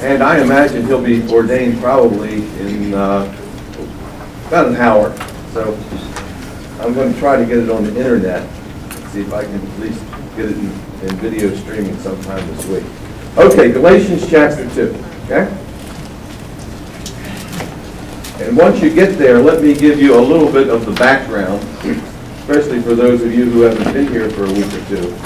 And I imagine he'll be ordained probably in about an hour. So I'm going to try to get it on the internet, see if I can at least get it in video streaming sometime this week. Okay, Galatians chapter 2, okay? And once you get there, let me give you a little bit of the background, especially for those of you who haven't been here for a week or two.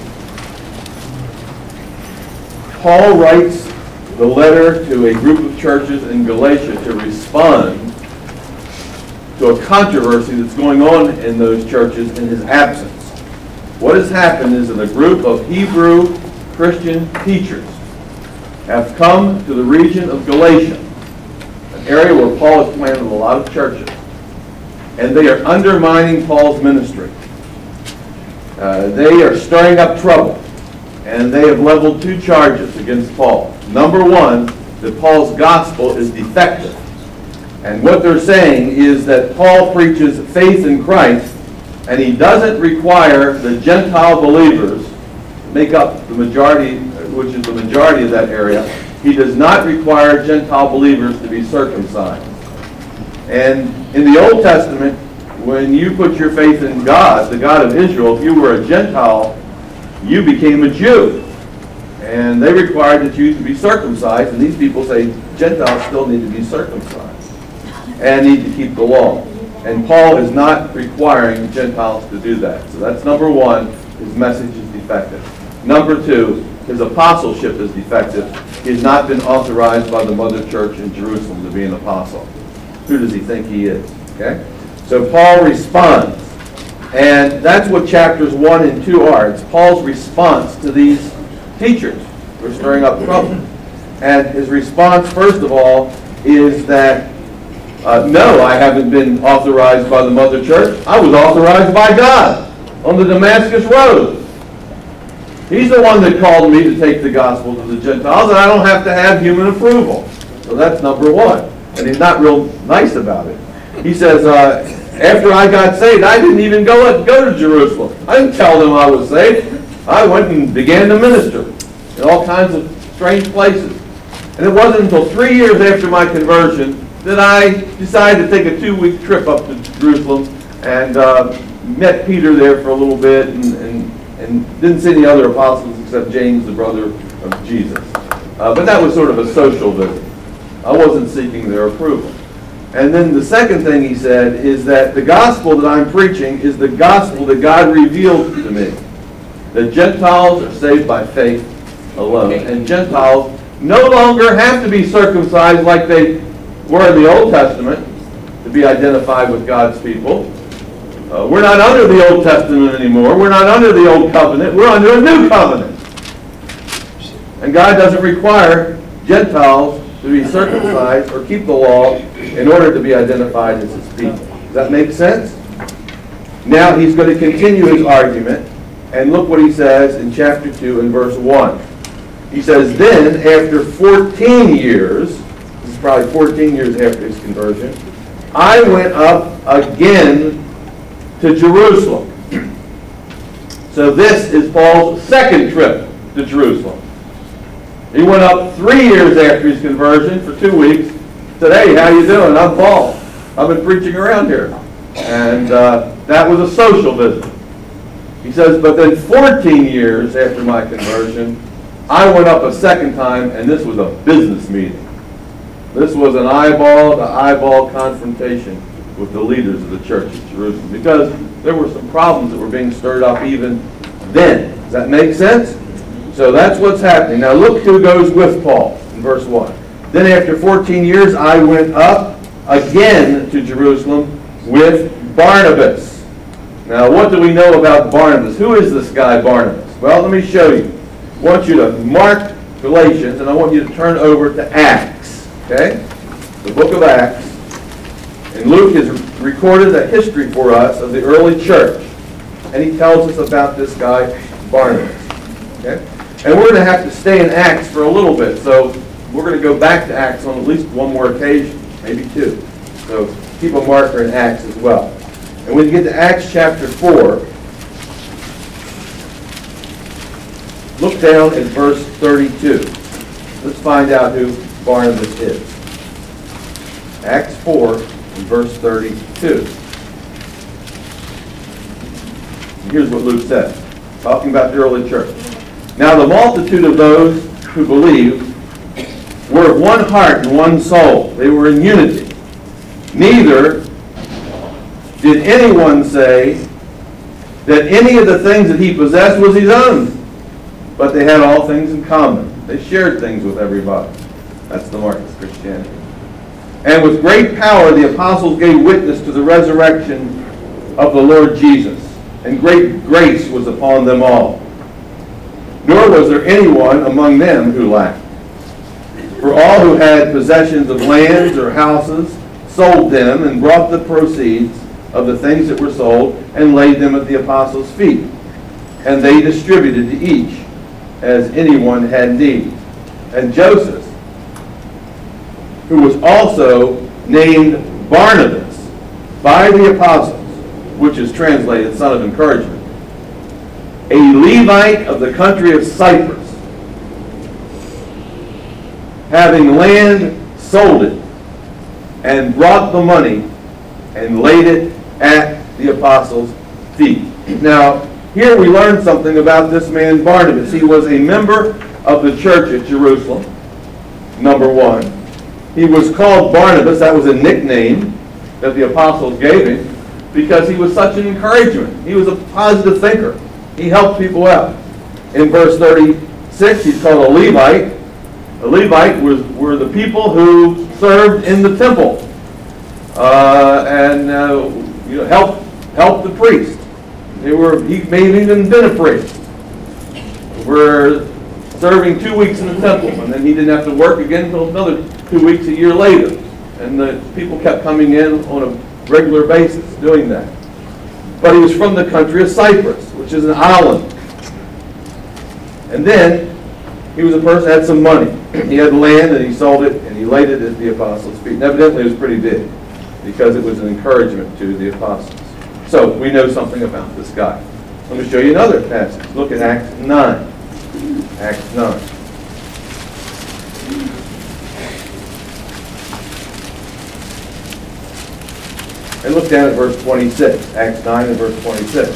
Paul writes the letter to a group of churches in Galatia to respond to a controversy that's going on in those churches in his absence. What has happened is that a group of Hebrew Christian teachers have come to the region of Galatia, an area where Paul has planted a lot of churches, and they are undermining Paul's ministry. They are stirring up trouble, and they have leveled two charges against Paul. Number one, that Paul's gospel is defective. And what they're saying is that Paul preaches faith in Christ, and he doesn't require the Gentile believers to make up the majority, which is the majority of that area. He does not require Gentile believers to be circumcised. And in the Old Testament, when you put your faith in God, the God of Israel, if you were a Gentile, you became a Jew. And they required that you to be circumcised, and these people say Gentiles still need to be circumcised and need to keep the law. And Paul is not requiring Gentiles to do that. So that's number one, his message is defective. Number two, his apostleship is defective. He has not been authorized by the mother church in Jerusalem to be an apostle. Who does he think he is? Okay? So Paul responds. And that's what chapters 1 and 2 are. It's Paul's response to these teachers who are stirring up trouble. And his response, first of all, is that no, I haven't been authorized by the mother church. I was authorized by God on the Damascus Road. He's the one that called me to take the gospel to the Gentiles, and I don't have to have human approval. So that's number one. And he's not real nice about it. He says, after I got saved, I didn't even go to Jerusalem. I didn't tell them I was saved. I went and began to minister in all kinds of strange places. And it wasn't until 3 years after my conversion that I decided to take a 2-week trip up to Jerusalem and met Peter there for a little bit and didn't see any other apostles except James, the brother of Jesus. But that was sort of a social visit. I wasn't seeking their approval. And then the second thing he said is that the gospel that I'm preaching is the gospel that God revealed to me. That Gentiles are saved by faith alone. And Gentiles no longer have to be circumcised like they were in the Old Testament to be identified with God's people. We're not under the Old Testament anymore. We're not under the Old Covenant. We're under a new covenant. And God doesn't require Gentiles to be circumcised or keep the law in order to be identified as his people. Does that make sense? Now he's going to continue his argument, and look what he says in chapter 2 and verse 1. He says, then after 14 years, this is probably 14 years after his conversion, I went up again to Jerusalem. So this is Paul's second trip to Jerusalem. He went up 3 years after his conversion for 2 weeks. Said, hey, how you doing? I'm Paul. I've been preaching around here. And that was a social visit. He says, but then 14 years after my conversion, I went up a second time, and this was a business meeting. This was an eyeball-to-eyeball confrontation with the leaders of the church at Jerusalem, because there were some problems that were being stirred up even then. Does that make sense? So that's what's happening. Now look who goes with Paul in verse 1. Then after 14 years, I went up again to Jerusalem with Barnabas. Now what do we know about Barnabas? Who is this guy Barnabas? Well, let me show you. I want you to mark Galatians, and I want you to turn over to Acts. Okay? The book of Acts. And Luke has recorded a history for us of the early church. And he tells us about this guy, Barnabas. Okay? And we're going to have to stay in Acts for a little bit. So we're going to go back to Acts on at least one more occasion, maybe two. So keep a marker in Acts as well. And when you get to Acts chapter 4, look down at verse 32. Let's find out who Barnabas is. Acts 4 and verse 32. And here's what Luke says, talking about the early church. Now the multitude of those who believed were of one heart and one soul. They were in unity. Neither did anyone say that any of the things that he possessed was his own, but they had all things in common. They shared things with everybody. That's the mark of Christianity. And with great power the apostles gave witness to the resurrection of the Lord Jesus, and great grace was upon them all. Nor was there anyone among them who lacked. For all who had possessions of lands or houses sold them and brought the proceeds of the things that were sold and laid them at the apostles' feet. And they distributed to each as anyone had need. And Joseph, who was also named Barnabas by the apostles, which is translated son of encouragement, a Levite of the country of Cyprus, having land, sold it, and brought the money and laid it at the apostles' feet. Now, here we learn something about this man Barnabas. He was a member of the church at Jerusalem, number one. He was called Barnabas. That was a nickname that the apostles gave him because he was such an encouragement. He was a positive thinker. He helped people out. In verse 36, he's called a Levite. A Levite were the people who served in the temple and helped the priest. He may have even been a priest. Were serving 2 weeks in the temple, and then he didn't have to work again until another 2 weeks a year later. And the people kept coming in on a regular basis doing that. But he was from the country of Cyprus, which is an island. And then he was a person that had some money. He had land and he sold it and he laid it at the apostles' feet. And evidently it was pretty big because it was an encouragement to the apostles. So we know something about this guy. Let me show you another passage. Look at Acts 9. Acts 9. And look down at verse 26. Acts 9 and verse 26.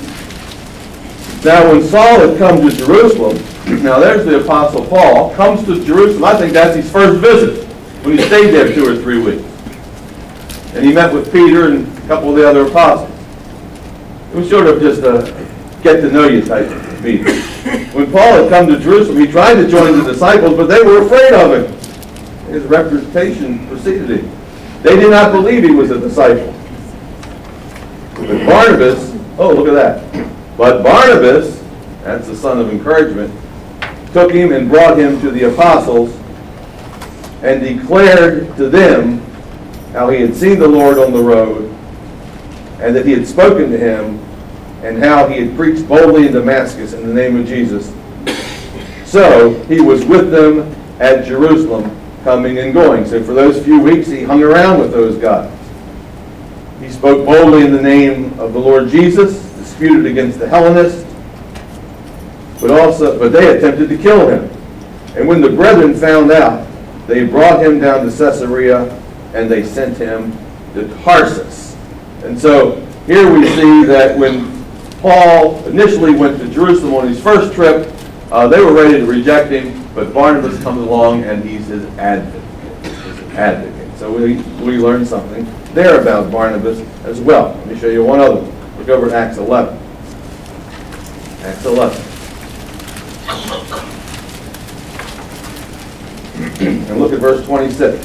Now when Saul had come to Jerusalem, now there's the Apostle Paul, comes to Jerusalem. I think that's his first visit, when he stayed there 2 or 3 weeks. And he met with Peter and a couple of the other apostles. It was sort of just a get-to-know-you type meeting. When Paul had come to Jerusalem, he tried to join the disciples, but they were afraid of him. His reputation preceded him. They did not believe he was a disciple. But Barnabas, oh, look at that. But Barnabas, that's the son of encouragement, took him and brought him to the apostles and declared to them how he had seen the Lord on the road and that he had spoken to him and how he had preached boldly in Damascus in the name of Jesus. So he was with them at Jerusalem, coming and going. So for those few weeks he hung around with those guys. He spoke boldly in the name of the Lord Jesus, disputed against the Hellenists, but they attempted to kill him. And when the brethren found out, they brought him down to Caesarea and they sent him to Tarsus. And so here we see that when Paul initially went to Jerusalem on his first trip, they were ready to reject him, but Barnabas comes along and he's his advocate. So we learn something there about Barnabas as well. Let me show you one other one. Look over at Acts 11. Acts 11. And look at verse 26.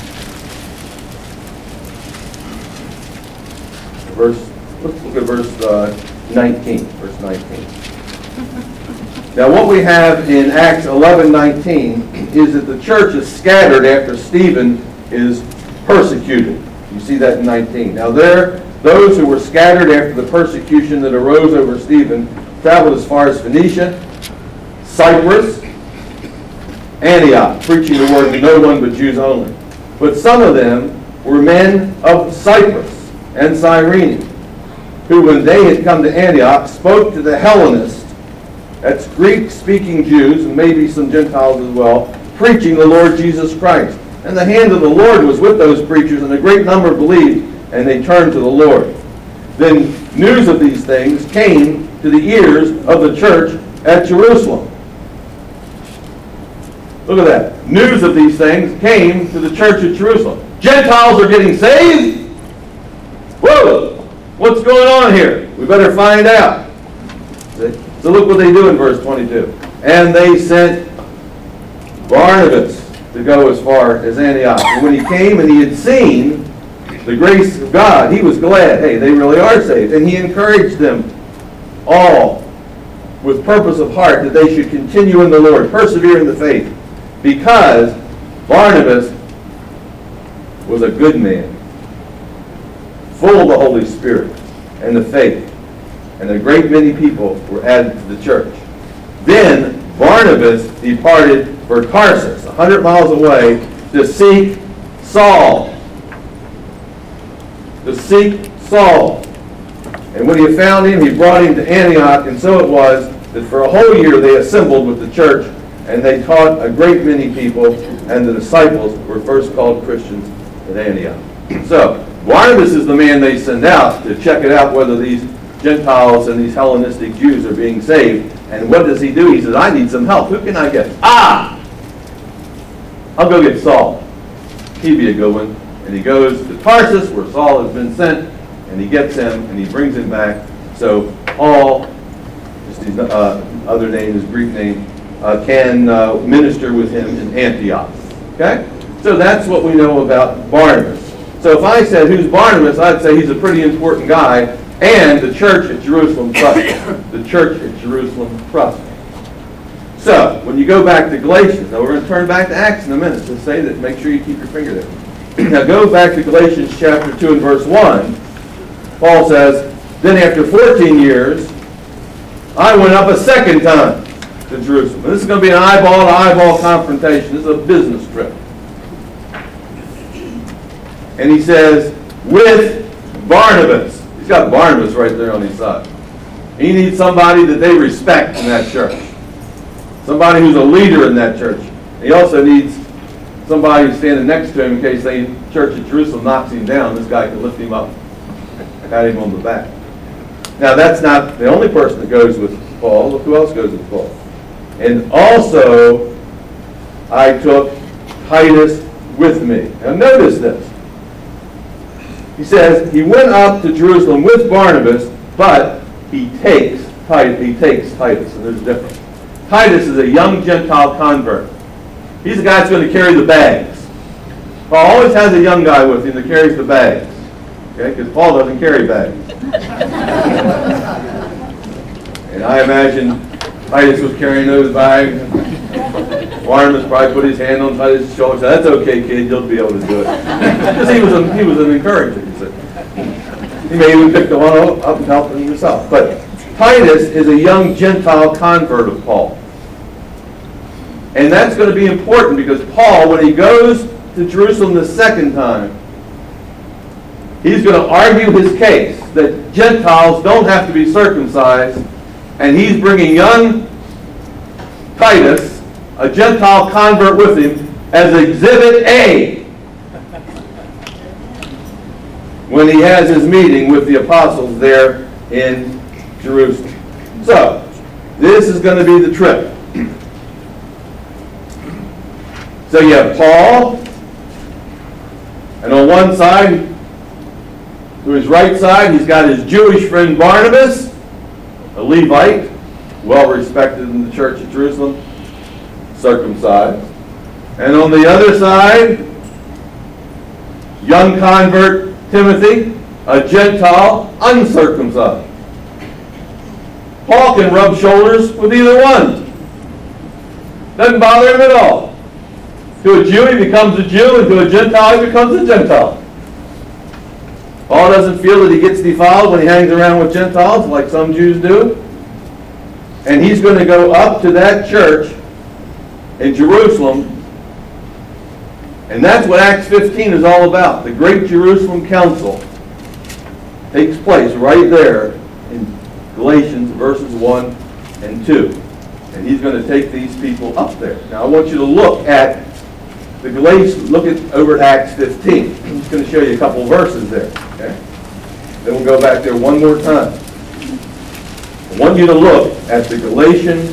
Let's look at verse 19. Verse 19. Now what we have in Acts 11:19 is that the church is scattered after Stephen is persecuted. You see that in 19. Now those who were scattered after the persecution that arose over Stephen traveled as far as Phoenicia, Cyprus, Antioch, preaching the word to no one but Jews only. But some of them were men of Cyprus and Cyrene, who when they had come to Antioch spoke to the Hellenists, that's Greek-speaking Jews, and maybe some Gentiles as well, preaching the Lord Jesus Christ. And the hand of the Lord was with those preachers, and a great number believed, and they turned to the Lord. Then news of these things came to the ears of the church at Jerusalem. Look at that. News of these things came to the church at Jerusalem. Gentiles are getting saved? Whoa! What's going on here? We better find out. So look what they do in verse 22. And they sent Barnabas to go as far as Antioch. And when he came and he had seen the grace of God, he was glad. Hey, they really are saved. And he encouraged them all with purpose of heart that they should continue in the Lord, persevere in the faith, because Barnabas was a good man, full of the Holy Spirit and the faith. And a great many people were added to the church. Then Barnabas departed for Tarsus, 100 miles away, to seek Saul. To seek Saul. And when he had found him, he brought him to Antioch, and so it was that for a whole year they assembled with the church, and they taught a great many people, and the disciples were first called Christians at Antioch. So, Barnabas is the man they send out to check it out whether these Gentiles and these Hellenistic Jews are being saved. And what does he do? He says, I need some help. Who can I get? I'll go get Saul. He'd be a good one. And he goes to Tarsus, where Saul has been sent, and he gets him, and he brings him back. So Paul, just his other name, his Greek name, can minister with him in Antioch. Okay? So that's what we know about Barnabas. So if I said, who's Barnabas, I'd say he's a pretty important guy, and the church at Jerusalem trusts him. The church at Jerusalem trusts him. So, when you go back to Galatians, now we're going to turn back to Acts in a minute, so say that, make sure you keep your finger there. Now go back to Galatians chapter 2 and verse 1. Paul says, then after 14 years, I went up a second time to Jerusalem. And this is going to be an eyeball-to-eyeball confrontation. This is a business trip. And he says, with Barnabas. He's got Barnabas right there on his side. He needs somebody that they respect in that church. Somebody who's a leader in that church. He also needs somebody standing next to him in case the church at Jerusalem knocks him down. This guy can lift him up, pat him on the back. Now, that's not the only person that goes with Paul. Look who else goes with Paul. And also, I took Titus with me. Now, notice this. He says, he went up to Jerusalem with Barnabas, but he takes Titus. And there's a difference. Titus is a young Gentile convert. He's the guy that's going to carry the bags. Paul always has a young guy with him that carries the bags. Okay? Because Paul doesn't carry bags. And I imagine Titus was carrying those bags. Barnabas probably put his hand on Titus' shoulder and said, that's okay, kid, you'll be able to do it. Because he was an encourager, you see. He may even pick the one up and help him himself. But Titus is a young Gentile convert of Paul. And that's going to be important because Paul, when he goes to Jerusalem the second time, he's going to argue his case that Gentiles don't have to be circumcised, and he's bringing young Titus, a Gentile convert, with him as Exhibit A when he has his meeting with the apostles there in Jerusalem. So, this is going to be the trip. So you have Paul, and on one side, to his right side, he's got his Jewish friend Barnabas, a Levite, well respected in the church at Jerusalem, circumcised. And on the other side, young convert Timothy, a Gentile, uncircumcised. Paul can rub shoulders with either one. Doesn't bother him at all. To a Jew, he becomes a Jew, and to a Gentile, he becomes a Gentile. Paul doesn't feel that he gets defiled when he hangs around with Gentiles, like some Jews do. And he's going to go up to that church in Jerusalem. And that's what Acts 15 is all about. The Great Jerusalem Council takes place right there in Galatians verses 1 and 2. And he's going to take these people up there. Now I want you to look at the Galatians, over at Acts 15. I'm just going to show you a couple verses there. Okay? Then we'll go back there one more time. I want you to look at the Galatians,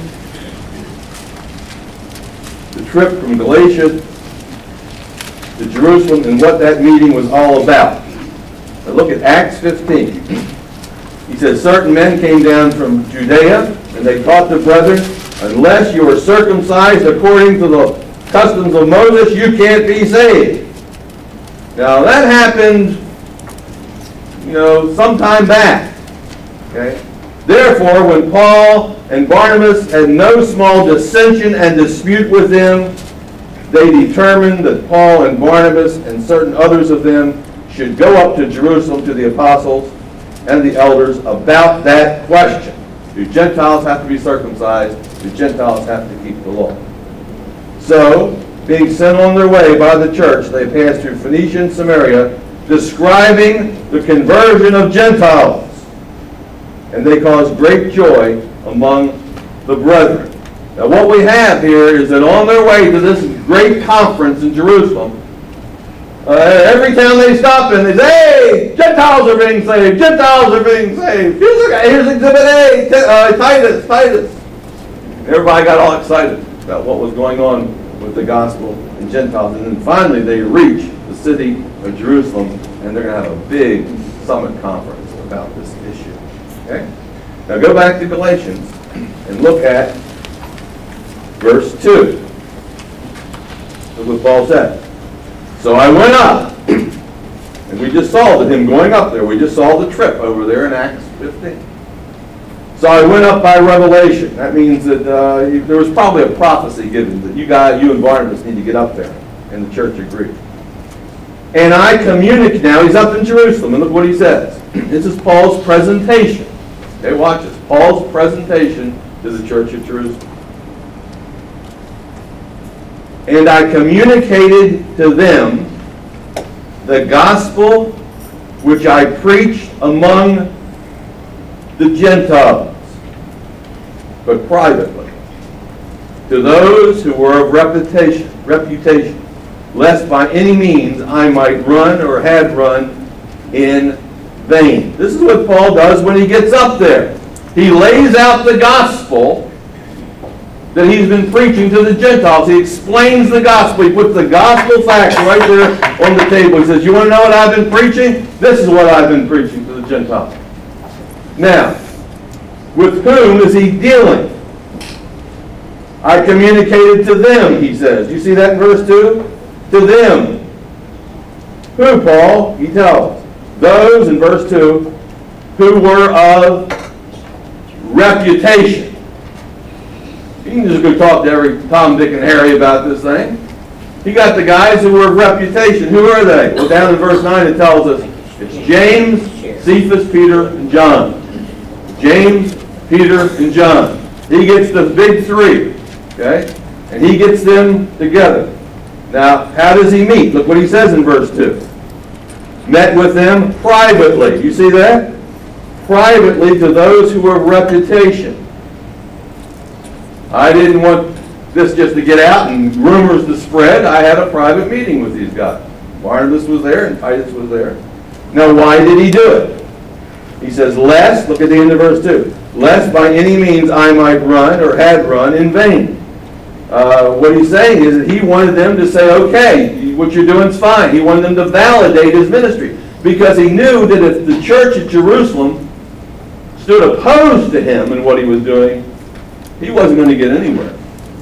the trip from Galatia to Jerusalem and what that meeting was all about. Now look at Acts 15. He says, certain men came down from Judea, and they taught the brethren, unless you are circumcised according to the customs of Moses, you can't be saved. Now that happened, some time back. Okay? Therefore, when Paul and Barnabas had no small dissension and dispute with them, they determined that Paul and Barnabas and certain others of them should go up to Jerusalem to the apostles and the elders about that question. Do Gentiles have to be circumcised? Do Gentiles have to keep the law? So, being sent on their way by the church, they passed through Phoenicia and Samaria, describing the conversion of Gentiles. And they caused great joy among the brethren. Now what we have here is that on their way to this great conference in Jerusalem, every town they stop in, they say, hey, Gentiles are being saved, Gentiles are being saved. Here's Exhibit A, Titus. Everybody got all excited about what was going on with the gospel and Gentiles. And then finally they reach the city of Jerusalem, and they're going to have a big summit conference about this issue. Okay? Now go back to Galatians and look at verse 2. Look what Paul said. So I went up, and we just saw him going up there. We just saw the trip over there in Acts 15. So I went up by revelation. That means that there was probably a prophecy given that you and Barnabas need to get up there. And the church agreed. And I communicate, now he's up in Jerusalem, and look what he says. This is Paul's presentation. Okay, watch this. Paul's presentation to the church at Jerusalem. And I communicated to them the gospel which I preached among the Gentiles, but privately, to those who were of reputation, lest by any means I might run or had run in vain. This is what Paul does when he gets up there. He lays out the gospel that he's been preaching to the Gentiles. He explains the gospel. He puts the gospel facts right there on the table. He says, you want to know what I've been preaching? This is what I've been preaching to the Gentiles. Now, with whom is he dealing? I communicated to them, he says. You see that in verse 2? To them. Who, Paul? He tells us. Those, in verse 2, who were of reputation. You can just go talk to every Tom, Dick, and Harry about this thing. He got the guys who were of reputation. Who are they? Well, down in verse 9 it tells us it's James, Cephas, Peter, and John. James, Peter, and John. He gets the big three. Okay? And he gets them together. Now, how does he meet? Look what he says in verse 2. Met with them privately. You see that? Privately to those who were of reputation. I didn't want this just to get out and rumors to spread. I had a private meeting with these guys. Barnabas was there and Titus was there. Now, why did he do it? He says, lest, look at the end of verse 2, lest by any means I might run or had run in vain. What he's saying is that he wanted them to say, okay, what you're doing is fine. He wanted them to validate his ministry because he knew that if the church at Jerusalem stood opposed to him and what he was doing, he wasn't going to get anywhere.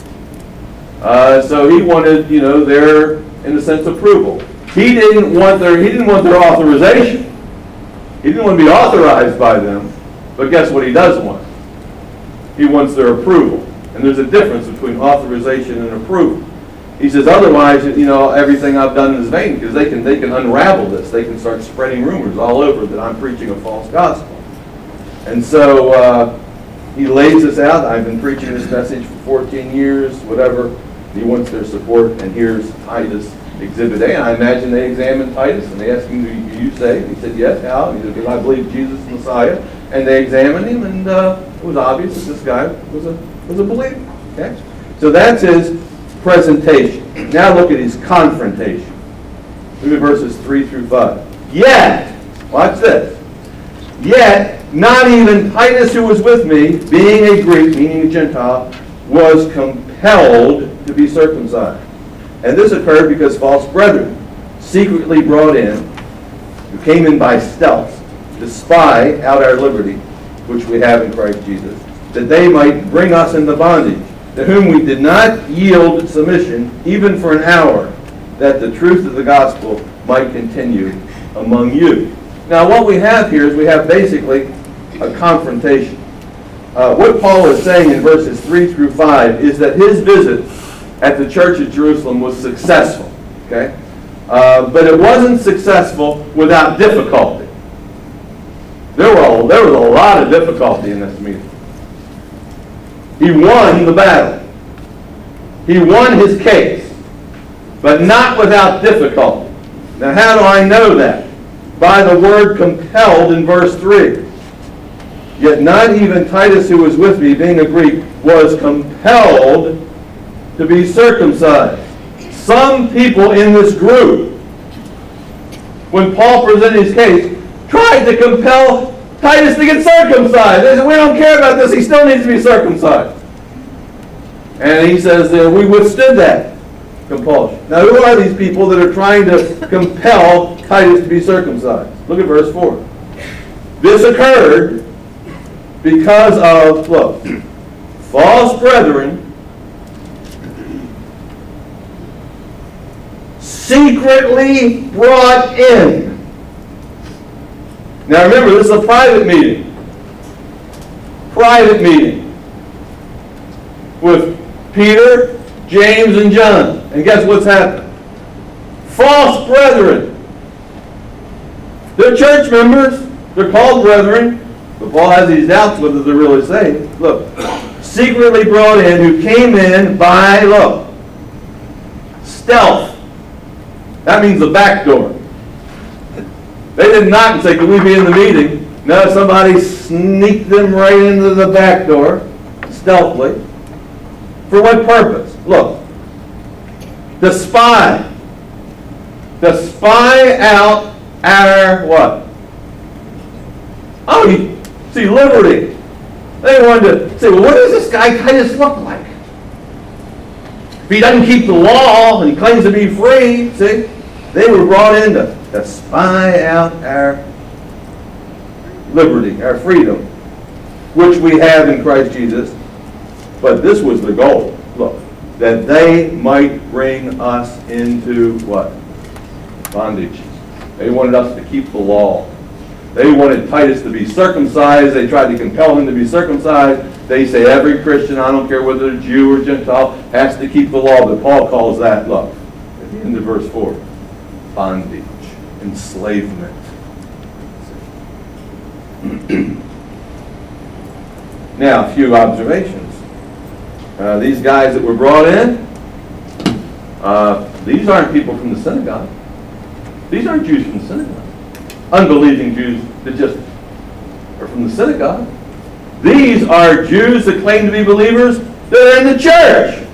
So he wanted, their, in a sense, approval. He didn't want their authorization. He didn't want to be authorized by them. But guess what he does want? He wants their approval. And there's a difference between authorization and approval. He says, otherwise, everything I've done is vain, because they can unravel this. They can start spreading rumors all over that I'm preaching a false gospel. And so he lays this out. I've been preaching this message for 14 years, whatever. He wants their support, and here's Titus Exhibit A. And I imagine they examined Titus, and they asked him, "Do you say?" He said, "Yes." How? He said, "I believe Jesus is Messiah." And they examined him, and it was obvious that this guy was a was a believer. Okay? So that's his presentation. Now look at his confrontation. Look at verses 3 through 5. Yet, watch this. Yet, not even Titus, who was with me, being a Greek, meaning a Gentile, was compelled to be circumcised. And this occurred because false brethren, secretly brought in, who came in by stealth, to spy out our liberty, which we have in Christ Jesus, that they might bring us into bondage, to whom we did not yield submission, even for an hour, that the truth of the gospel might continue among you. Now what we have here is we have basically a confrontation. What Paul is saying in verses 3 through 5 is that his visit at the church at Jerusalem was successful. Okay? But it wasn't successful without difficulty. There was a lot of difficulty in this meeting. He won the battle. He won his case, but not without difficulty. Now how do I know that? By the word compelled in verse 3. Yet not even Titus, who was with me, being a Greek, was compelled to be circumcised. Some people in this group, when Paul presented his case, tried to compel Titus to get circumcised. They said, we don't care about this, he still needs to be circumcised. And he says that we withstood that compulsion. Now who are these people that are trying to compel Titus to be circumcised? Look at verse 4. This occurred because of, look, false brethren secretly brought in. Now remember, this is a private meeting. Private meeting. With Peter, James, and John. And guess what's happened? False brethren. They're church members. They're called brethren. But Paul has these doubts whether they're really saved. Look. Secretly brought in, who came in by, look, stealth. That means the back door. They didn't knock and say, can we be in the meeting? No, somebody sneaked them right into the back door, stealthily. For what purpose? Look. To spy. To spy out our what? Oh, you see, liberty. They wanted to say, well, what does this guy Titus look like? If he doesn't keep the law and he claims to be free, see? They were brought in to spy out our liberty, our freedom, which we have in Christ Jesus. But this was the goal. Look, that they might bring us into what? Bondage. They wanted us to keep the law. They wanted Titus to be circumcised. They tried to compel him to be circumcised. They say every Christian, I don't care whether they're Jew or Gentile, has to keep the law. But Paul calls that, look, at the end of verse 4, bondage, enslavement. Now, a few observations. These guys that were brought in, these aren't people from the synagogue. These aren't Jews from the synagogue. Unbelieving Jews that just are from the synagogue. These are Jews that claim to be believers that are in the church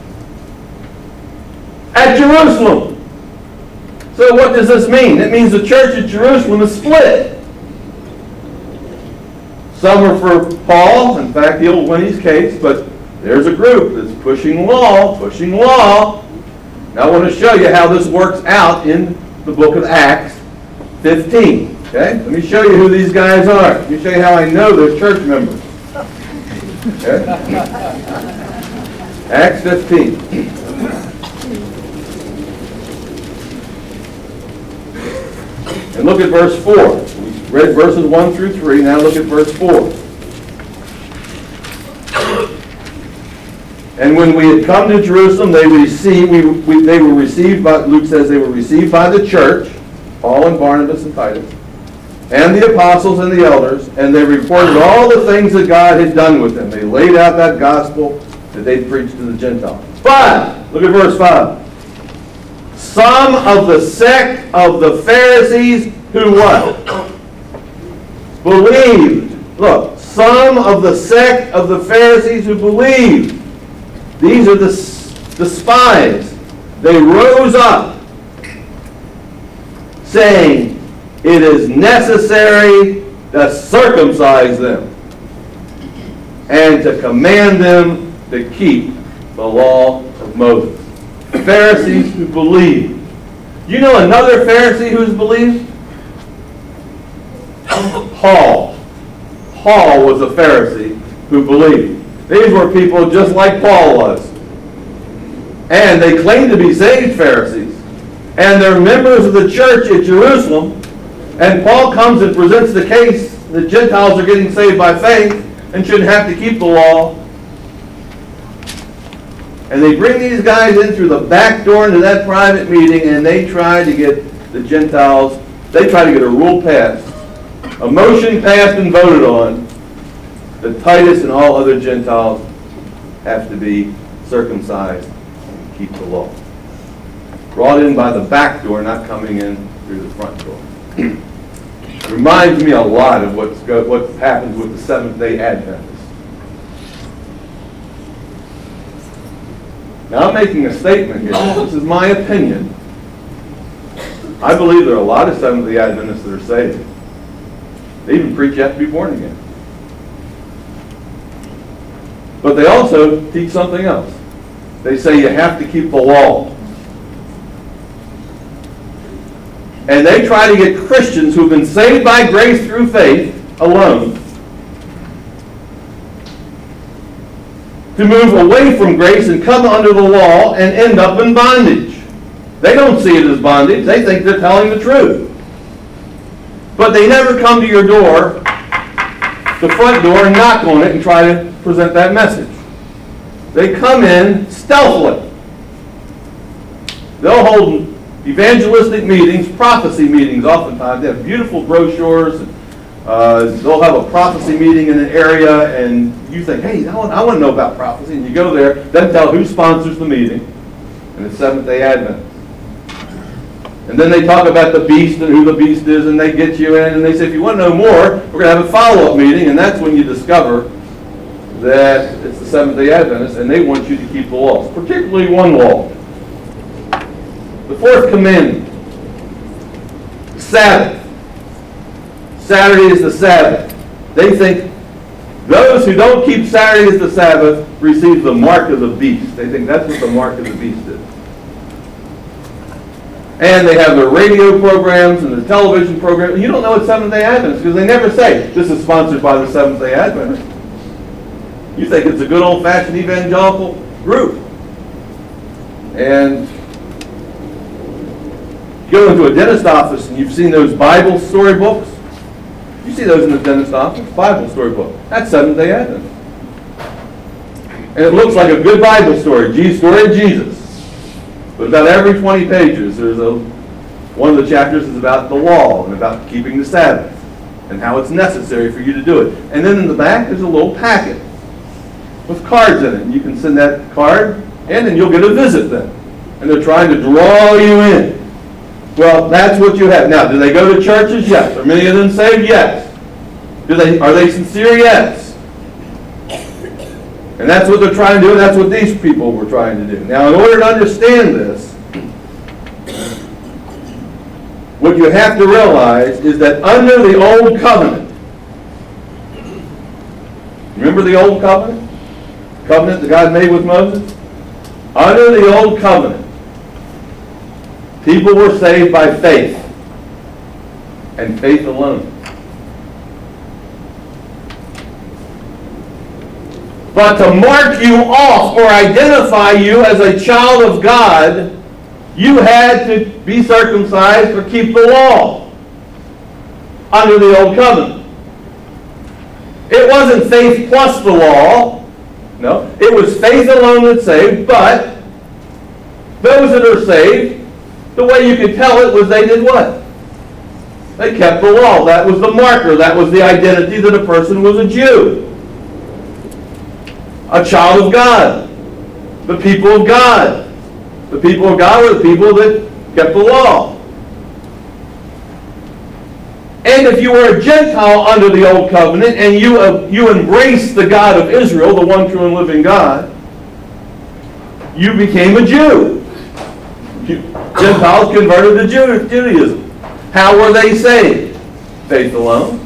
at Jerusalem. So what does this mean? It means the church at Jerusalem is split. Some are for Paul. In fact, he'll win his case, but there's a group that's pushing law, pushing law. Now I want to show you how this works out in the book of Acts 15. Okay? Let me show you who these guys are. Let me show you how I know they're church members. Okay? Acts 15. And look at verse 4. We read verses 1 through 3. Now look at verse 4. And when we had come to Jerusalem, they were received by, Luke says they were received by the church, Paul and Barnabas and Titus, and the apostles and the elders, and they reported all the things that God had done with them. They laid out that gospel that they preached to the Gentiles. But, look at verse 5. Some of the sect of the Pharisees who what? Believed. Look, some of the sect of the Pharisees who believed. These are the spies. They rose up, saying, it is necessary to circumcise them and to command them to keep the law of Moses. Pharisees who believed. You know another Pharisee who's believed? Paul. Paul was a Pharisee who believed. These were people just like Paul was. And they claimed to be saved Pharisees. And they're members of the church at Jerusalem. And Paul comes and presents the case that Gentiles are getting saved by faith and shouldn't have to keep the law. And they bring these guys in through the back door into that private meeting, and they try to get the Gentiles, they try to get a rule passed, a motion passed and voted on, that Titus and all other Gentiles have to be circumcised and keep the law. Brought in by the back door, not coming in through the front door. Reminds me a lot of what happens with the Seventh-day Adventists. Now I'm making a statement here. This is my opinion. I believe there are a lot of Seventh-day Adventists that are saved. They even preach you have to be born again. But they also teach something else. They say you have to keep the law. And they try to get Christians who've been saved by grace through faith alone to move away from grace and come under the law and end up in bondage. They don't see it as bondage. They think they're telling the truth. But they never come to your door, the front door, and knock on it and try to present that message. They come in stealthily. They'll hold evangelistic meetings, prophecy meetings oftentimes. They have beautiful brochures. They'll have a prophecy meeting in an area, and you think, hey, I want to know about prophecy. And you go there, then tell who sponsors the meeting, and it's Seventh-day Adventists. And then they talk about the beast and who the beast is, and they get you in, and they say, if you want to know more, we're going to have a follow-up meeting, and that's when you discover that it's the Seventh-day Adventists, and they want you to keep the laws, particularly one law. The fourth commandment, Sabbath. Saturday is the Sabbath. They think those who don't keep Saturday as the Sabbath receive the mark of the beast. They think that's what the mark of the beast is. And they have their radio programs and their television programs. You don't know it's Seventh-day Adventists because they never say, this is sponsored by the Seventh-day Adventists. You think it's a good old-fashioned evangelical group. And you go into a dentist office and you've seen those Bible storybooks. You see those in the dentist office, Bible storybook. That's Seventh-day Adventist. And it looks like a good Bible story, story of Jesus. But about every 20 pages, one of the chapters is about the law and about keeping the Sabbath and how it's necessary for you to do it. And then in the back, there's a little packet with cards in it. And you can send that card in and you'll get a visit then. And they're trying to draw you in. Well, that's what you have. Now, do they go to churches? Yes. Are many of them saved? Yes. Are they sincere? Yes. And that's what they're trying to do, and that's what these people were trying to do. Now, in order to understand this, what you have to realize is that under the Old Covenant, remember the Old Covenant? Covenant that God made with Moses? Under the Old Covenant, people were saved by faith, and faith alone. But to mark you off or identify you as a child of God, you had to be circumcised or keep the law under the Old Covenant. It wasn't faith plus the law. No, it was faith alone that saved, but those that are saved, the way you could tell it was they did what? They kept the law. That was the marker. That was the identity that a person was a Jew. A child of God. The people of God. The people of God were the people that kept the law. And if you were a Gentile under the Old Covenant and you embraced the God of Israel, the one true and living God, you became a Jew. Gentiles converted to Judaism. How were they saved? Faith alone.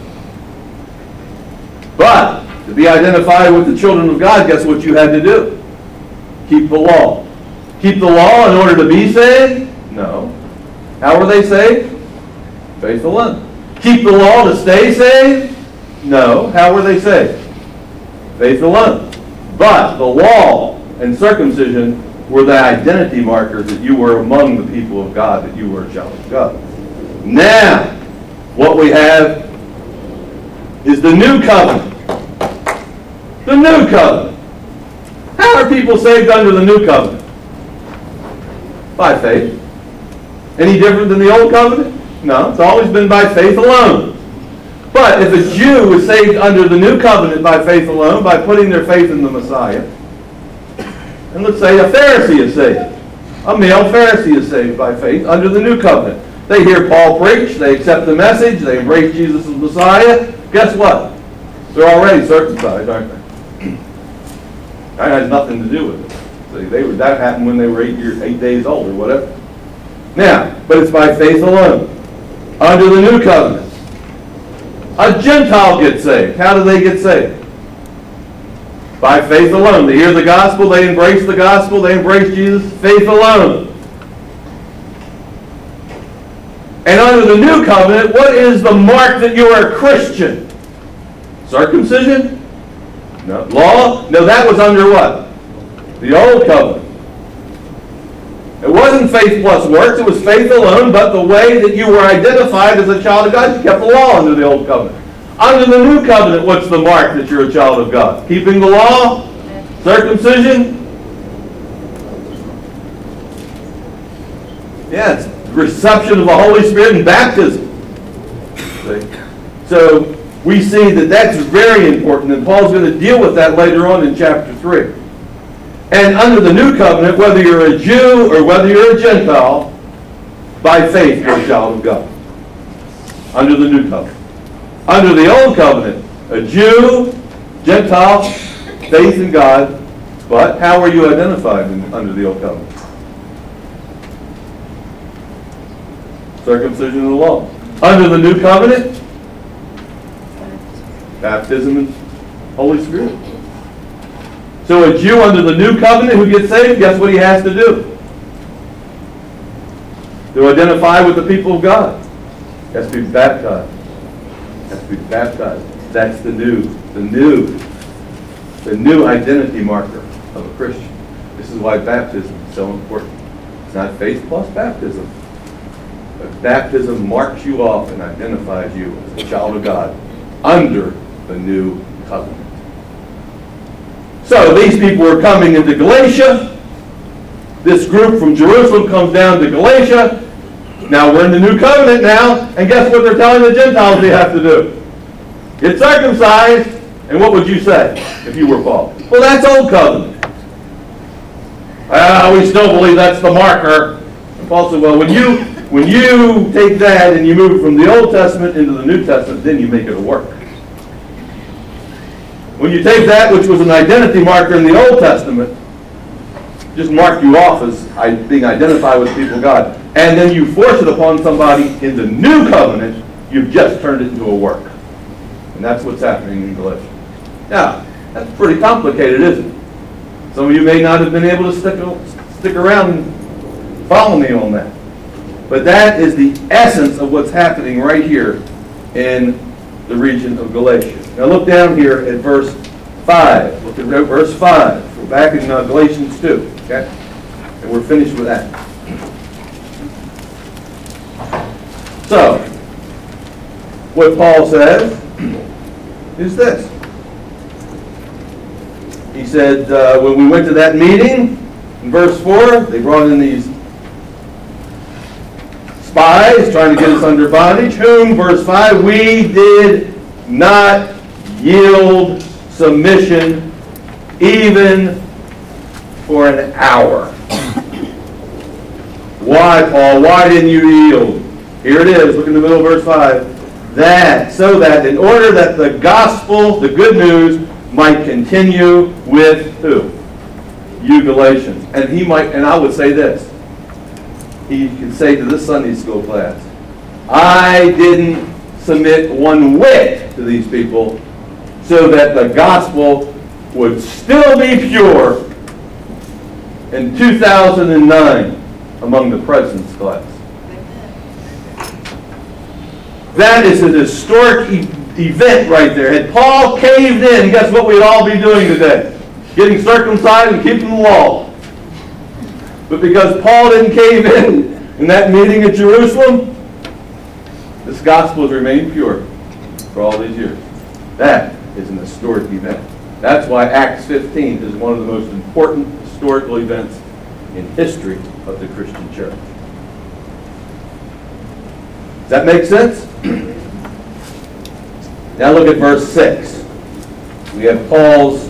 But to be identified with the children of God, guess what you had to do? Keep the law. Keep the law in order to be saved? No. How were they saved? Faith alone. Keep the law to stay saved? No. How were they saved? Faith alone. But the law and circumcision were the identity markers that you were among the people of God, that you were a child of God. Now, what we have is the new covenant. The new covenant. How are people saved under the new covenant? By faith. Any different than the old covenant? No, it's always been by faith alone. But if a Jew is saved under the new covenant by faith alone, by putting their faith in the Messiah, and let's say a Pharisee is saved. A male Pharisee is saved by faith under the new covenant. They hear Paul preach, they accept the message, they embrace Jesus as Messiah. Guess what? They're already circumcised, aren't they? That has nothing to do with it. That happened when they were 8 days old or whatever. Now, but it's by faith alone. Under the new covenant. A Gentile gets saved. How do they get saved? By faith alone. They hear the gospel, they embrace the gospel, they embrace Jesus. Faith alone. And under the new covenant, what is the mark that you are a Christian? Circumcision? No. Law? No, that was under what? The old covenant. It wasn't faith plus works, it was faith alone, but the way that you were identified as a child of God, you kept the law under the old covenant. Under the new covenant, what's the mark that you're a child of God? Keeping the law? Circumcision? Yeah, it's reception of the Holy Spirit and baptism. So we see that that's very important, and Paul's going to deal with that later on in chapter 3. And under the new covenant, whether you're a Jew or whether you're a Gentile, by faith you're a child of God. Under the new covenant. Under the old covenant, a Jew, Gentile, faith in God, but how were you identified under the old covenant? Circumcision of the law. Under the new covenant, baptism and Holy Spirit. So a Jew under the new covenant who gets saved, guess what he has to do? To identify with the people of God. He has to be baptized. He has to be baptized. That's the new identity marker of a Christian. This is why baptism is so important. It's not faith plus baptism. But baptism marks you off and identifies you as a child of God under the new covenant. So these people are coming into Galatia. This group from Jerusalem comes down to Galatia. Now we're in the new covenant now, and guess what they're telling the Gentiles they have to do? Get circumcised, and what would you say if you were Paul? Well, that's old covenant. We still believe that's the marker. And Paul said, well, when you take that and you move from the Old Testament into the New Testament, then you make it a work. When you take that which was an identity marker in the Old Testament, just mark you off as being identified with the people of God, and then you force it upon somebody in the new covenant, you've just turned it into a work. And that's what's happening in Galatia. Now, that's pretty complicated, isn't it? Some of you may not have been able to stick around and follow me on that. But that is the essence of what's happening right here in the region of Galatia. Now look down here at verse 5. Look at verse 5. We're back in Galatians 2. Okay? And we're finished with that. So, what Paul says is this. He said, when we went to that meeting, in verse 4, they brought in these spies trying to get us under bondage, whom, verse 5, we did not yield submission even for an hour. Why, Paul? Why didn't you yield? Here it is. Look in the middle of verse 5. So that in order that the gospel, the good news, might continue with who? you Galatians. And he might, and I would say this. He could say to this Sunday school class, I didn't submit one whit to these people so that the gospel would still be pure in 2009 among the president's class. That is an historic event right there. Had Paul caved in, guess what we'd all be doing today? Getting circumcised and keeping the law. But because Paul didn't cave in that meeting at Jerusalem, this gospel has remained pure for all these years. That is an historic event. That's why Acts 15 is one of the most important historical events in history of the Christian church. Does that make sense? Now look at verse 6. We have Paul's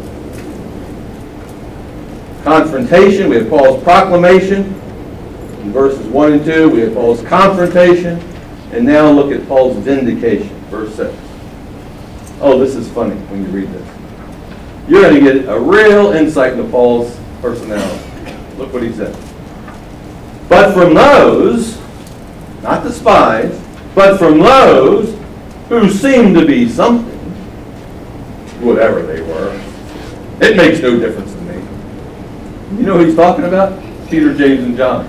confrontation. We have Paul's proclamation. In verses 1 and 2, we have Paul's confrontation. And now look at Paul's vindication. Verse 6. Oh, this is funny when you read this. You're going to get a real insight into Paul's personality. Look what he said. But from those, not the spies, but from those who seem to be something, whatever they were, it makes no difference to me. You know who he's talking about? Peter, James, and John.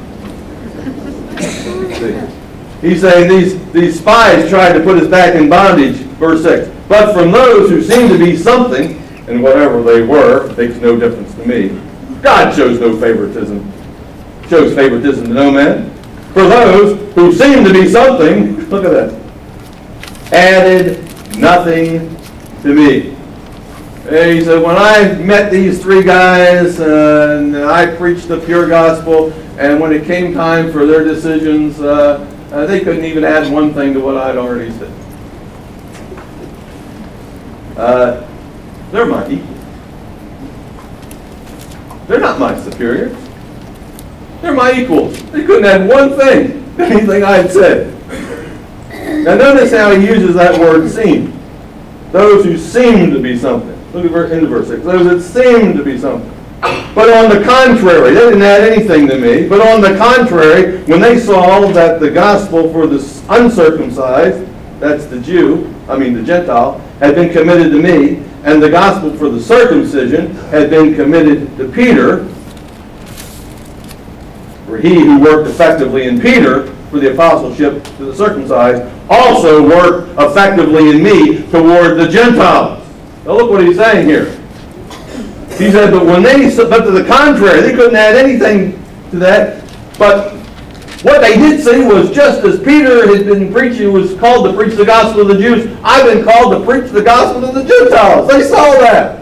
See? He's saying these spies tried to put us back in bondage, verse 6. But from those who seem to be something, and whatever they were, it makes no difference to me. God shows no favoritism. Shows favoritism to no man. For those who seem to be something, look at that, added nothing to me. And he said, when I met these three guys and I preached the pure gospel, and when it came time for their decisions, they couldn't even add one thing to what I'd already said. They're my equals. They're not my superiors. They're my equals. They couldn't add one thing to anything I had said. Now notice how he uses that word seem. Those who seem to be something. Look at into verse 6. Those that seem to be something. But on the contrary, they didn't add anything to me. But on the contrary, when they saw that the gospel for the uncircumcised, that's the the Gentile, had been committed to me, and the gospel for the circumcision had been committed to Peter, for he who worked effectively in Peter for the apostleship to the circumcised also worked effectively in me toward the Gentiles. Now look what he's saying here. He said, but to the contrary, they couldn't add anything to that. But what they did see was just as Peter had been preaching, was called to preach the gospel to the Jews, I've been called to preach the gospel to the Gentiles. They saw that.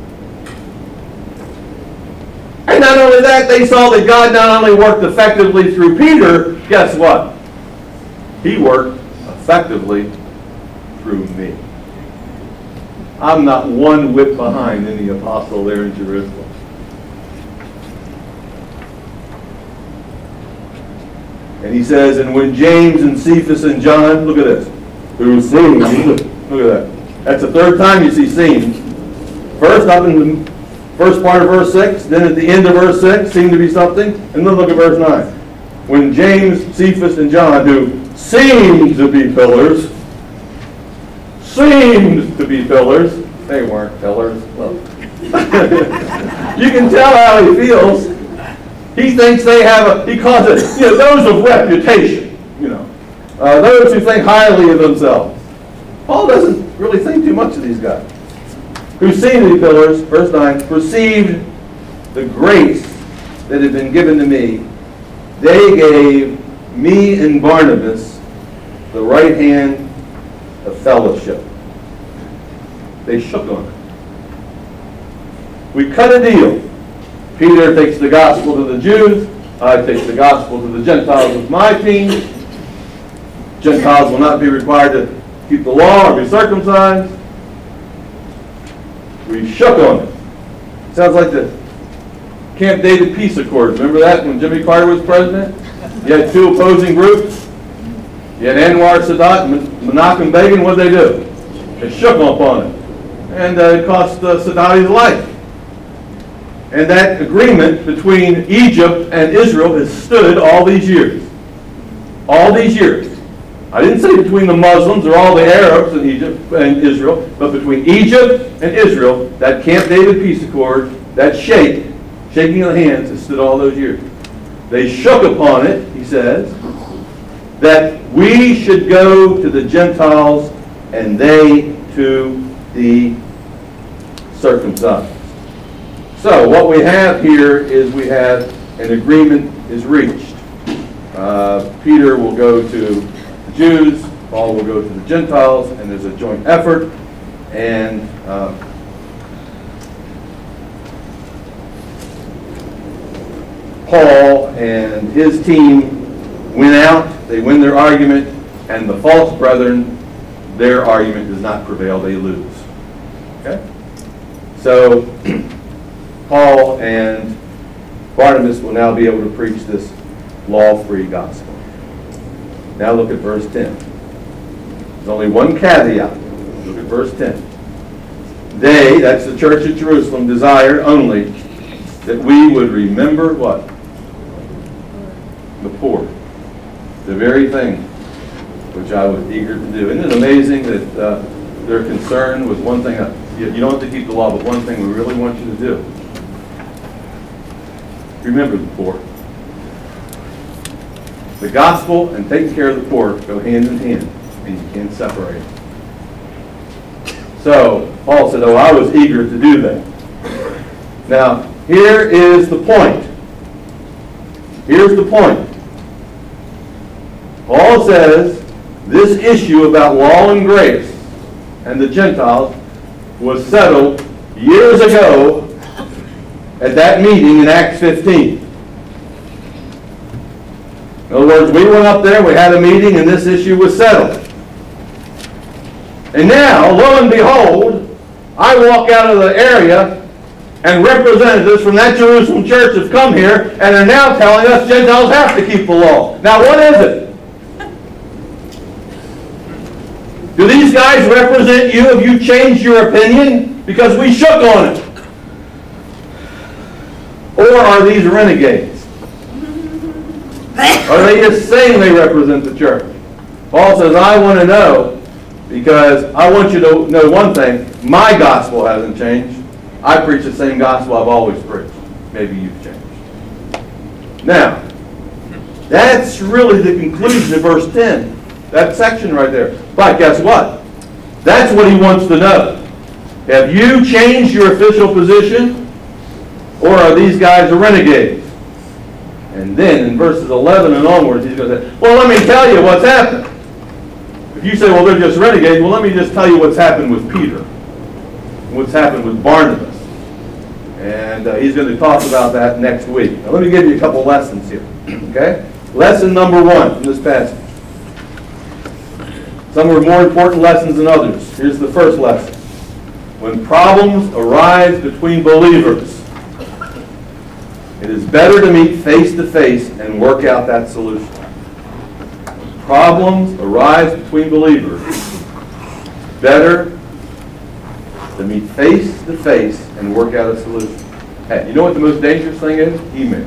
And not only that, they saw that God not only worked effectively through Peter, guess what? He worked effectively through me. I'm not one whit behind any apostle there in Jerusalem. And he says, and when James and Cephas and John, look at this, who seemed, look at that. That's the third time you see seemed. First, up in the first part of verse 6, then at the end of verse 6, seemed to be something, and then look at verse 9. When James, Cephas, and John, who seemed to be pillars, they weren't pillars. Well, you can tell how he feels. He thinks they have he calls it, those of reputation, those who think highly of themselves. Paul doesn't really think too much of these guys. Who seemed to be pillars, verse 9, received the grace that had been given to me. They gave me and Barnabas the right hand of fellowship. They shook on it. We cut a deal. Peter takes the gospel to the Jews. I take the gospel to the Gentiles with my team. Gentiles will not be required to keep the law or be circumcised. We shook on it. Sounds like the Camp David Peace Accords. Remember that when Jimmy Carter was president? You had two opposing groups. You had Anwar Sadat and Menachem Begin. What did they do? They shook upon it. And it cost Sadat his life. And that agreement between Egypt and Israel has stood all these years. All these years. I didn't say between the Muslims or all the Arabs in Egypt and Israel, but between Egypt and Israel, that Camp David peace accord, that shaking of the hands, has stood all those years. They shook upon it, he says, that we should go to the Gentiles and they to the circumcised. So what we have here is we have an agreement is reached. Peter will go to the Jews, Paul will go to the Gentiles, and there's a joint effort. And Paul and his team win out, they win their argument, and the false brethren, their argument does not prevail, they lose. Okay? So, Paul and Barnabas will now be able to preach this law-free gospel. Now look at verse 10. There's only one caveat. Look at verse 10. They, that's the church at Jerusalem, desired only that we would remember what? The poor. The very thing which I was eager to do. Isn't it amazing that they're concerned with one thing? You don't have to keep the law, but one thing we really want you to do. Remember the poor. The gospel and taking care of the poor go hand in hand, and you can't separate them. So, Paul said, I was eager to do that. Now, here is the point. Here's the point. Paul says this issue about law and grace and the Gentiles was settled years ago at that meeting in Acts 15. In other words, we went up there, we had a meeting, and this issue was settled. And now, lo and behold, I walk out of the area and representatives from that Jerusalem church have come here and are now telling us Gentiles have to keep the law. Now, what is it? Do these guys represent you? Have you changed your opinion? Because we shook on it. Or are these renegades? Are they just saying they represent the church? Paul says, I want to know, because I want you to know one thing. My gospel hasn't changed. I preach the same gospel I've always preached. Maybe you've changed. Now, that's really the conclusion of verse 10. That section right there. But guess what? That's what he wants to know. Have you changed your official position? Or are these guys renegades? And then in verses 11 and onwards, he's going to say, well, let me tell you what's happened. If you say, well, they're just renegades, well, let me just tell you what's happened with Peter. What's happened with Barnabas. And he's going to talk about that next week. Now, let me give you a couple lessons here. Okay? Lesson number 1 from this passage. Some are more important lessons than others. Here's the first lesson. When problems arise between believers, it is better to meet face to face and work out that solution. When problems arise between believers, better to meet face to face and work out a solution. Hey, you know what the most dangerous thing is? Email.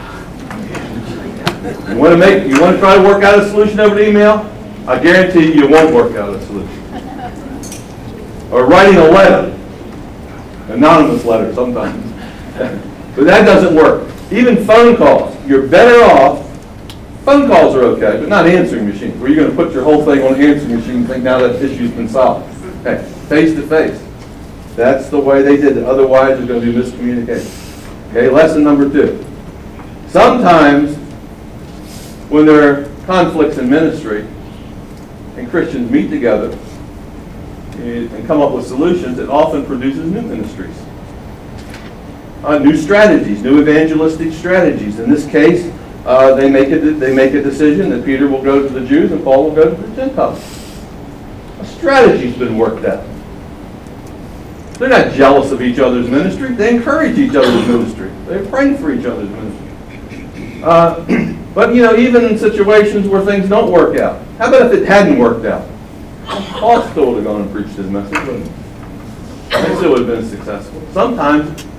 You want to try to work out a solution over the email? I guarantee you won't work out a solution. Or writing a letter, anonymous letter sometimes. But that doesn't work. Even phone calls, you're better off. Phone calls are okay, but not answering machines, where you're going to put your whole thing on an answering machine and think now that issue's been solved. Okay, face to face. That's the way they did it. Otherwise, there's going to be miscommunication. Okay, lesson number 2. Sometimes, when there are conflicts in ministry, and Christians meet together and come up with solutions, it often produces new ministries. New strategies, new evangelistic strategies. In this case, they make a decision that Peter will go to the Jews and Paul will go to the Gentiles. A strategy's been worked out. They're not jealous of each other's ministry. They encourage each other's ministry. They're praying for each other's ministry. But, even in situations where things don't work out. How about if it hadn't worked out? Paul still would have gone and preached his message, wouldn't he? He still would have been successful. Sometimes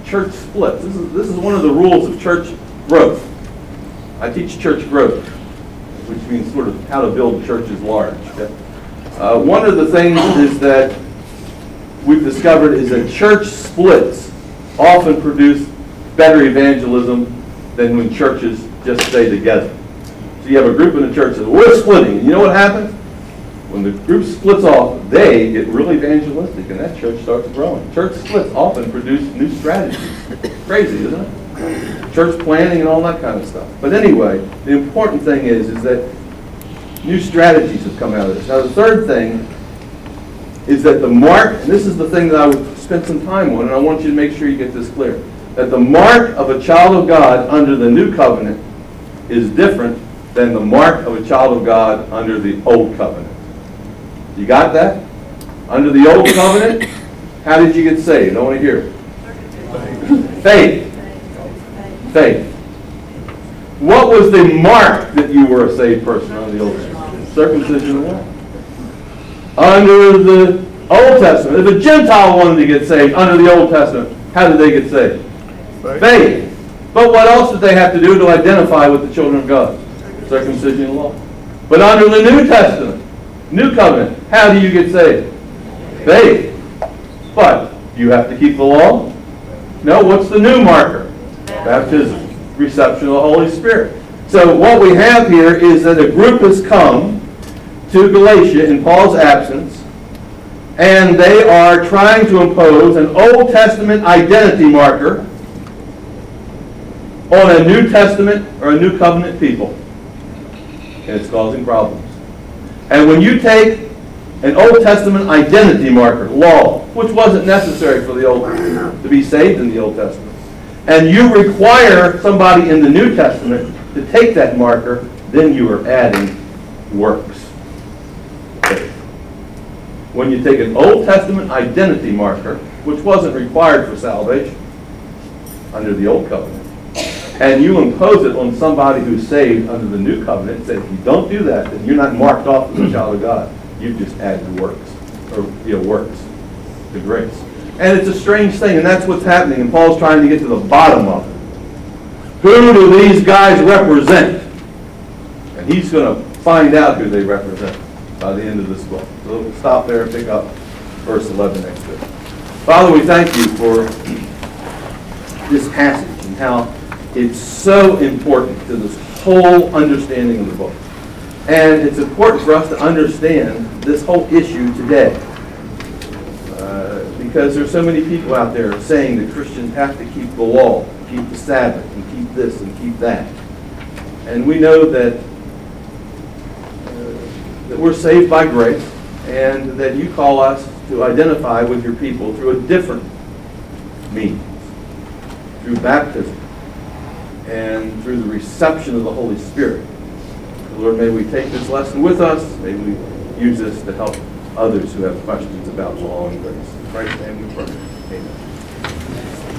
church splits. This is one of the rules of church growth. I teach church growth, which means sort of how to build churches large. Okay? One of the things is that we've discovered is that church splits often produce better evangelism than when churches just stay together. So you have a group in the church that says, we're splitting. And you know what happens? When the group splits off, they get really evangelistic, and that church starts growing. Church splits often produce new strategies. Crazy, isn't it? Church planning and all that kind of stuff. But anyway, the important thing is that new strategies have come out of this. Now, the third thing is that the mark, and this is the thing that I would spend some time on, and I want you to make sure you get this clear, that the mark of a child of God under the new covenant is different than the mark of a child of God under the old covenant. You got that? Under the old covenant, how did you get saved? I want to hear it. Faith. Faith. What was the mark that you were a saved person under the Old Testament? Circumcision of what? Under the Old Testament. If a Gentile wanted to get saved under the Old Testament, how did they get saved? Faith. But what else did they have to do to identify with the children of God? Circumcision of law. But under the New Testament, New Covenant, how do you get saved? Faith. But you have to keep the law? No, what's the new marker? Baptism, reception of the Holy Spirit. So what we have here is that a group has come to Galatia in Paul's absence, and they are trying to impose an Old Testament identity marker on a New Testament or a New Covenant people. And it's causing problems. And when you take an Old Testament identity marker, law, which wasn't necessary for the Old to be saved in the Old Testament, and you require somebody in the New Testament to take that marker, then you are adding works. When you take an Old Testament identity marker, which wasn't required for salvation under the Old Covenant, and you impose it on somebody who's saved under the New Covenant, and say, if you don't do that, then you're not marked off as a child of God. You've just added works, or works to grace. And it's a strange thing, and that's what's happening, and Paul's trying to get to the bottom of it. Who do these guys represent? And he's going to find out who they represent by the end of this book. So we'll stop there and pick up verse 11 next week. Father, we thank you for this passage and how it's so important to this whole understanding of the book. And it's important for us to understand this whole issue today. Because there's so many people out there saying that Christians have to keep the law, keep the Sabbath, and keep this and keep that. And we know that we're saved by grace, and that you call us to identify with your people through a different means, through baptism, and through the reception of the Holy Spirit. Lord, may we take this lesson with us. May we use this to help others who have questions about law and grace. In Christ's name we pray. Amen.